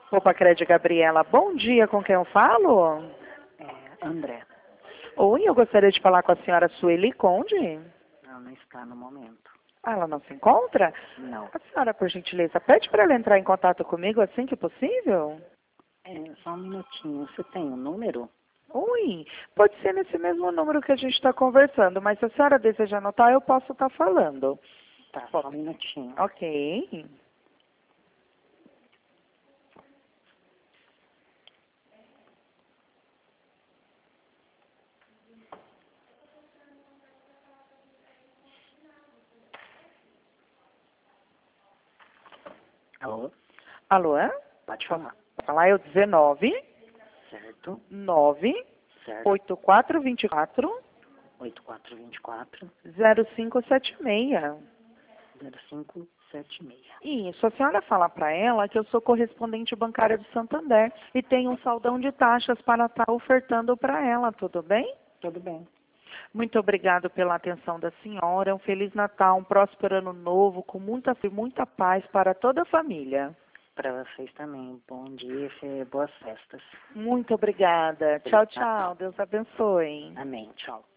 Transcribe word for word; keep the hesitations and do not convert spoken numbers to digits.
Opa, Crédito Gabriela, bom dia, com quem eu falo? É, André. Oi, eu gostaria de falar com a senhora Sueli Conde. Ela não está no momento. Ah, ela não se encontra? Não. A senhora, por gentileza, pede para ela entrar em contato comigo assim que possível? É, só um minutinho. Você tem um número? Oi, pode ser nesse mesmo número que a gente está conversando, mas se a senhora deseja anotar, eu posso estar falando. Tá, só um minutinho. Ok. Alô? Alô, é? Pode falar. Vou falar, é o dezenove, Certo? nove, Certo. oito quatro dois quatro, oito quatro dois quatro, zero cinco sete seis. zero cinco sete seis. Isso, a senhora fala para ela que eu sou correspondente bancária do Santander e tenho um saldão de taxas para estar ofertando para ela, tudo bem? Tudo bem. Muito obrigado pela atenção da senhora, um Feliz Natal, um próspero Ano Novo, com muita, muita paz para toda a família. Para vocês também. Bom dia e boas festas. Muito obrigada. Tchau, tchau. Deus abençoe. Amém. Tchau.